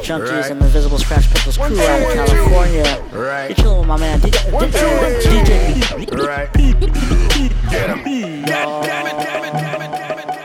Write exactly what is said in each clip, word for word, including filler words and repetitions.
Junkies right. and Invisible Scratch Pistols crew out of California. Right. You're chilling with my man D J. One, two, D J. Right. Get him. God damn it, damn it, damn it, damn it, damn it, damn it.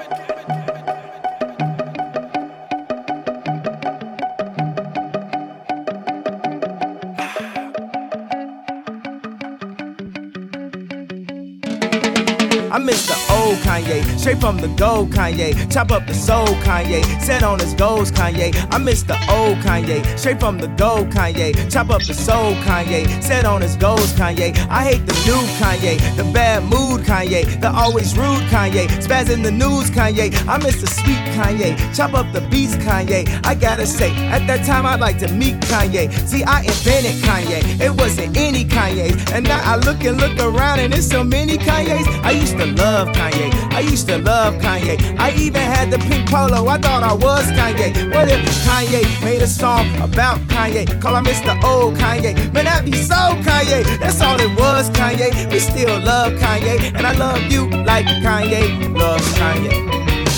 I miss the old Kanye, straight from the gold Kanye. Chop up the soul Kanye, set on his goals Kanye. I miss the old Kanye, straight from the gold Kanye. Chop up the soul Kanye, set on his goals Kanye. I hate the new Kanye, the bad mood Kanye, the always rude Kanye, spaz in the news Kanye. I miss the sweet Kanye, chop up the beats Kanye. I gotta say, at that time I'd like to meet Kanye. See, I invented Kanye, it wasn't any Kanye's. And now I look and look around and there's so many Kanye's. I used to love Kanye, I used to love Kanye. I even had the pink polo, I thought I was Kanye. What if Kanye made a song about Kanye? Call I miss the old Kanye. Man, that'd be so Kanye. That's all it was, Kanye. We still love Kanye, and I love you like Kanye loves Kanye.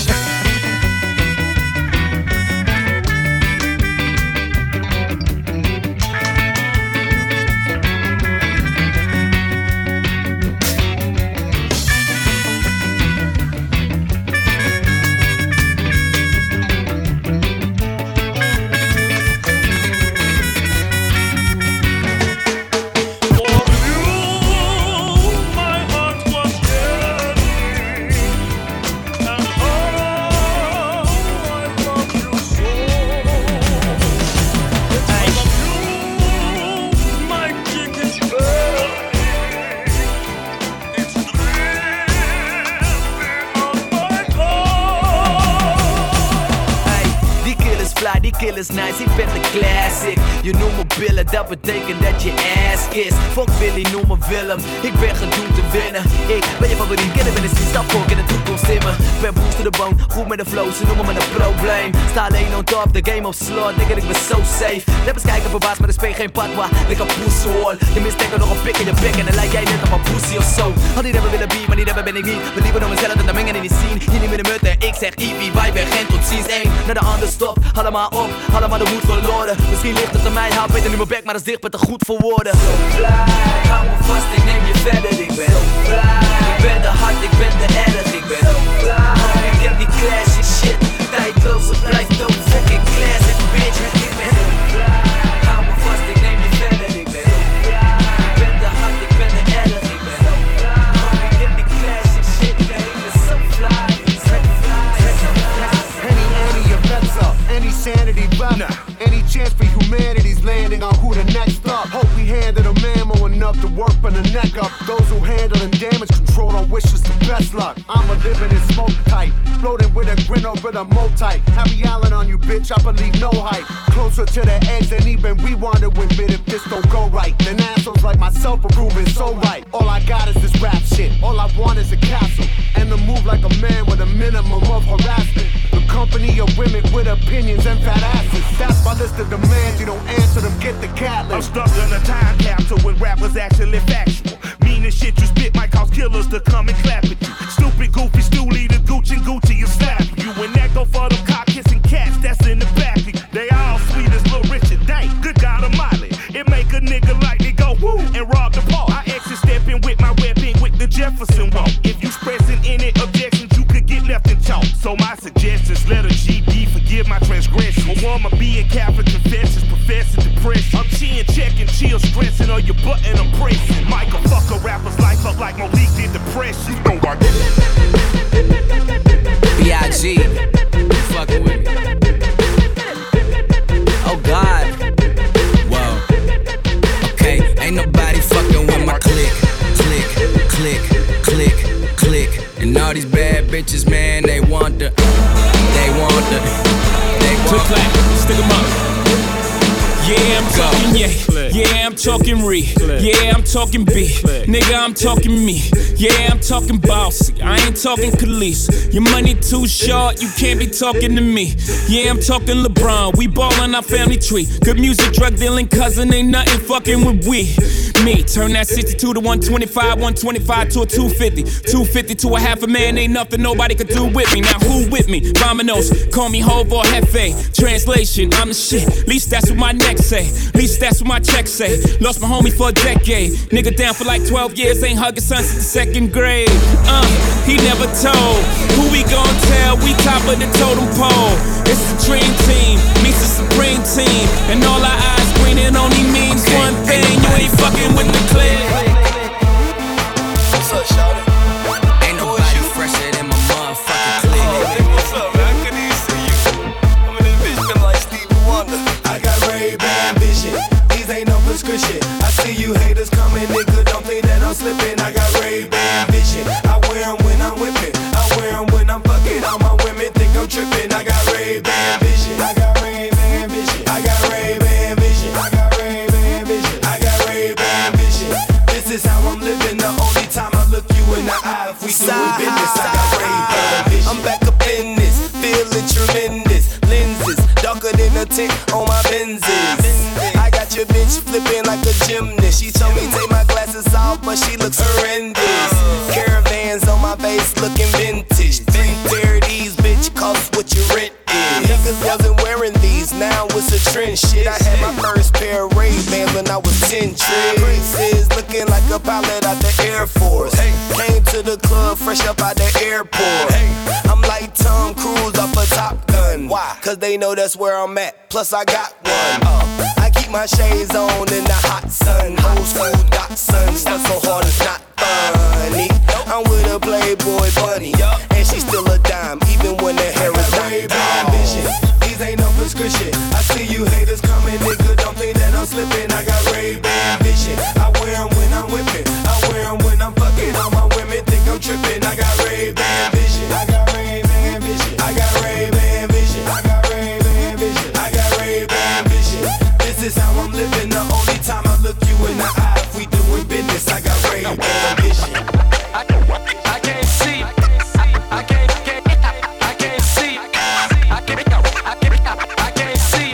Killers nice, ik ben de classic. Je noemt me billen, dat betekent dat je ass is. Fuck Billy, noem me Willem. Ik ben gedoemd te winnen. Ik ben je favoriet, ken ben een stap voor in de toekomst in me. Ben boost to the bone, goed met de flow, ze noemen me een probleem. Sta alleen on top, the game op slot, nigga, ik ben so safe. Rappers kijken verbaasd, maar er speelt geen patwa. Lekker poeshool, je misdenkt nog een pik in je bek en dan lijk jij net op een pussy of zo. Had die rapper willen be, maar die rapper ben ik niet. We liever door mezelf dan de mengen in die scene. Hier niet meer de mut en ik zeg Evie, wij ben geen tot ziens. Eén naar de ander stop, allemaal op. Allemaal de moed verloren. Misschien ligt het aan mij, hou beter nu mijn bek, maar dat is dicht met de goed voor woorden. So fly, hou me vast, ik neem je verder. Ik ben so fly, ik ben de hard, ik ben de erg. Ik ben so fly, ik heb die classic shit. Tijdloze blijft ook fucking classic, bitch. Ik ben so fly, hou me vast, ik neem je verder. Ik ben so fly, ik ben de hard, ik ben de erg. Ik ben so fly, ik heb die classic shit. Ik ben so fly, so fly, so fly. Any, any, your bets up, any sanity left. Nah. Any chance for humanity's landing on who the next up. Hope we handle them ammo enough to work from the neck up. Those who handle them damage control don't wish us the best luck. I'm a living in smoke type, floating with a grin over the type. Happy Island on you, bitch, I believe no hype. Closer to the edge than even we want to admit if this don't go right. Then assholes like myself are proving so right. All I got is this rap shit, all I want is a castle. And to move like a man with a minimum of harassment. The company of women with opinions and fat asses. That's my list of demands, you don't answer them, get the cat list. I'm stuck in a time capsule when rap was actually factual. Meaning shit you spit might cause killers to come and clap at you. Stupid, goofy, stoolie, the Gucci and Gucci is slap you. And that go for them cock kissing cats that's in the back of you. They all sweet as Lil Richard, dang, good God Almighty. It make a nigga like me go woo and rob the park. I exit stepping with my weapon with the Jefferson walk. If you expressing any objections, you could get left in chalk. So my suggestions, let a G D forgive my transgression. A woman being Catholic confessions, professing depression. I'm chin checking, chill stressing on your button, I'm pressing. Michael fuck a rapper's life up like Malik did depression. You know I get it. B I G fucking with me. Oh God. Whoa. Okay, ain't nobody fucking with my click, click, click, click, click. And all these bad bitches, man, they want the, they want the, they want Click clack, stick 'em up. Yeah, I'm talking yeah, yeah, I'm talking re, yeah, I'm talking B, nigga, I'm talking me, yeah, I'm talking bossy, I ain't talking Khalees. Your money too short, you can't be talking to me. Yeah, I'm talking LeBron, we ballin' our family tree. Good music, drug dealing cousin, ain't nothing fucking with we. me. Turn that sixty-two to one twenty-five, one twenty-five to a two fifty. two fifty to a half a man, ain't nothing nobody could do with me. Now who with me? Vamanos, call me Hov or Hefe. Translation, I'm the shit. Least that's what my neck say. Least that's what my check say. Lost my homie for a decade. Nigga down for like twelve years, ain't hugging son since the second grade. Uh, he never told. Who we gon' tell? We top of the totem pole. It's the dream team, meets the supreme team. And all our eyes green, it only means okay. one thing. You ain't fucking with the clique. What's up, shawty? Ain't nobody fresher than my motherfucking clique. Oh, hey, what's up, man? I couldn't even see you. I'm in this bitch feeling like Stevie Wonder. I got Ray-Ban vision. These ain't no prescription. I see you haters coming, nigga. Don't think that I'm slipping. I got Ray-Ban vision. I wear them when I'm whipping. I wear them when I'm fucking. All my women think I'm tripping. I got Ray-Ban vision. I got Ray-Ban vision. I got Ray-Ban vision. I got Ray-Ban vision. I got Ray-Ban vision. This is how I'm living. The only time I look you in the eye, if we doing business, I got Ray-Ban vision. I'm back up in this, feeling tremendous. Lenses darker than a tint on my Benzes. I got your bitch flipping like a gymnast. She told me take my glasses off, but she looks horrendous. Caravans on my face looking vintage. three thirties, bitch, cost what your rent is. Niggas wasn't wearing these, now it's a trend shit. I had my first pair of Ray-Bans when I was ten. Princess looking like a pilot out the Air Force. Came to the club fresh up out the airport. I'm like Tom Cruise off a Top Gun. Why? Cause they know that's where I'm at. Plus I got one. Uh, I keep my shades on in the hot sun. Old school Datsun, stuff so hard it's not funny. I'm with a Playboy bunny, and she's still a dime, even when the hair is not Ray-Ban vision. These ain't no prescription. I see you haters coming, nigga. Don't think that I'm slipping. I got Ray-Ban vision. I wear them when I'm whipping. I wear them when I'm fucking. All my women think I'm tripping. I got Ray-Ban vision. I got Ray-Ban vision. I got Ray-Ban vision. I got Ray-Ban vision. I got Ray-Ban vision. This is how I'm living. The only time I look you in the eye, if we doing business, I got Ray-Ban vision. I, I can't see. I can't, can't, I can't see. I can't, I can't, I can't see.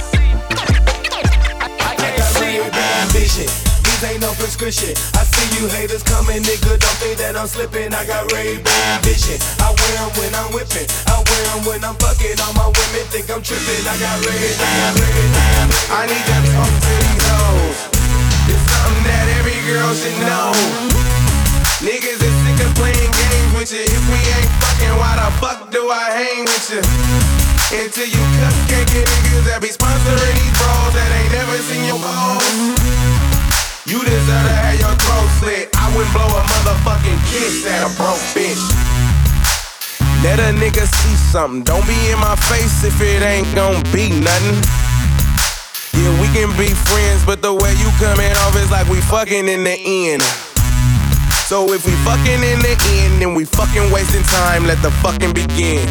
I can't see. Ray-Ban vision. These ain't no prescription. I see you haters coming, nigga. Don't think that I'm slipping. I got Ray-Ban vision. I wear them when I'm whipping. I wear them when I'm fucking. All my women think I'm tripping. I got Ray-Ban, Ray-Ban. I need to talk to these hoes. It's something that every girl should know. Niggas is sick of playing games with you. If we ain't fucking, why the fuck do I hang with you? Until you cupcake niggas that be sponsoring these bros that ain't never seen your balls. You deserve to have your throat slit. I wouldn't blow a motherfucking kiss at a broke bitch. Let a nigga see something. Don't be in my face if it ain't gon' be nothing. Yeah, we can be friends, but the way you coming off is like we fucking in the end. So if we fucking in the end, then we fucking wasting time, let the fucking begin.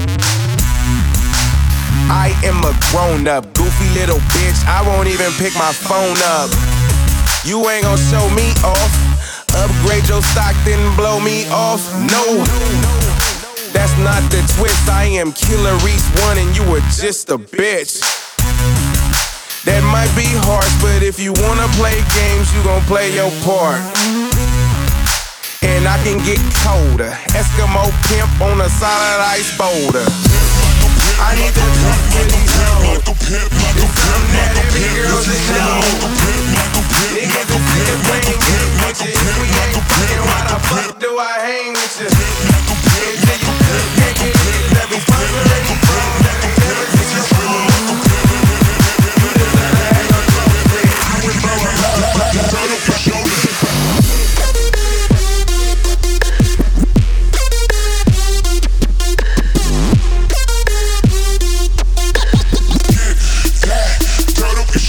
I am a grown up, goofy little bitch, I won't even pick my phone up. You ain't gon' show me off, upgrade your stock, then blow me off, no. That's not the twist, I am Killer Reese One and you were just a bitch. That might be harsh, but if you wanna play games, you gon' play your part. And I can get colder, Eskimo pimp on a solid ice boulder. I need to talk to these hoes. It's something that every girl should know. Niggas is sick of playing games with you. If we ain't fucking, why the fuck do I hang with you? Until you cook, can't get niggas that be sponsoring these bros that ain't never seen your phone. You deserve to have your throat slit. I would blow a motherfucking Turn up your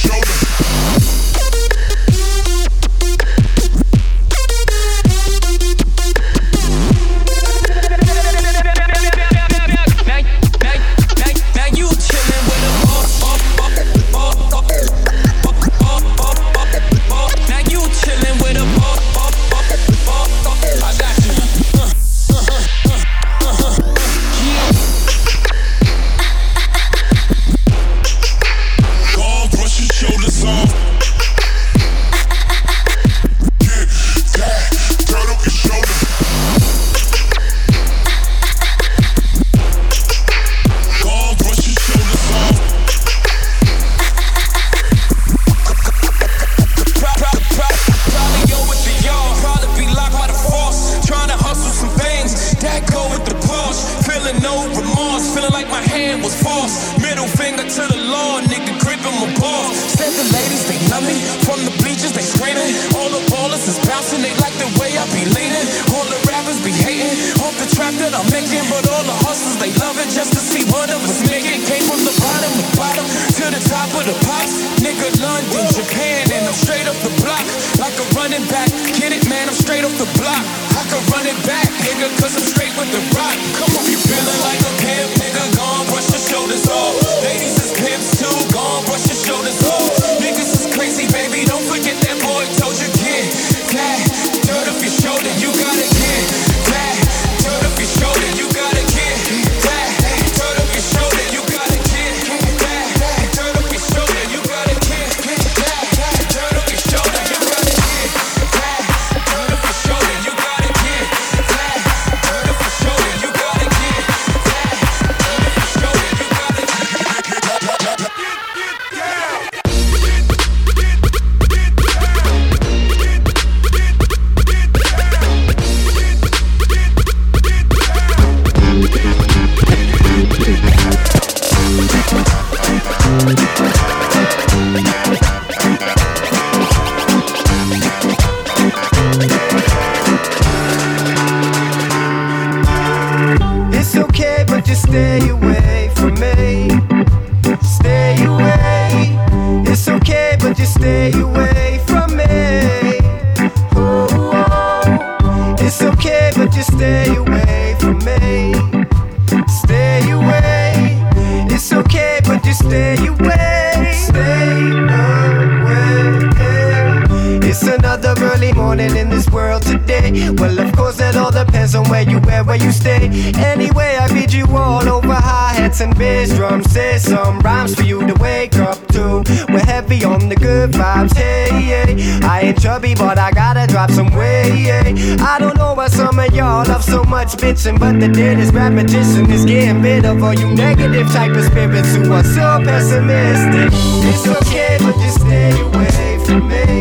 I'm making, but all the hustlers, they love it just to see one of us make it. Came from the bottom, the bottom to the top of the pops. Nigga, London, Japan, and I'm straight up the block. Like a running back, get it, man, I'm straight off the block. I can run it back, nigga, cause I'm straight with the rock. Come on, you feeling like a pimp, nigga, gone, brush your shoulders off. Ladies is pimps too, gone, brush your shoulders off. Niggas is crazy, baby, don't forget that boy told you, kid. That dirt off your shoulder, you gotta get. That dirt off your shoulder, you gotta get. That dirt off your shoulder, you gotta get. That dirt off your shoulder, you gotta get. That dirt off your shoulder, you gotta get. That dirt off your shoulder, you gotta get. That dirt off your shoulder, you gotta get. That dirt off your shoulder, you gotta get. It's okay, but just stay away from me. Stay away. It's okay, but just stay away from me. Oh, oh. It's okay, but just stay away from me. Stay away. It's okay, but just stay away. Stay away. It's another early morning in this world today. Well, of course, that all depends on where you at, where you stay. Anyway, I beat you all over hi-hats and bass drums. Say some rhymes for you to wake up to. We're heavy on the good vibes, hey, hey. I ain't chubby, but I gotta drop some weight, hey. I don't know why some of y'all love so much bitching, but the deadest rap magician is getting rid of all you negative type of spirits who are so pessimistic. It's okay, but just stay away from me.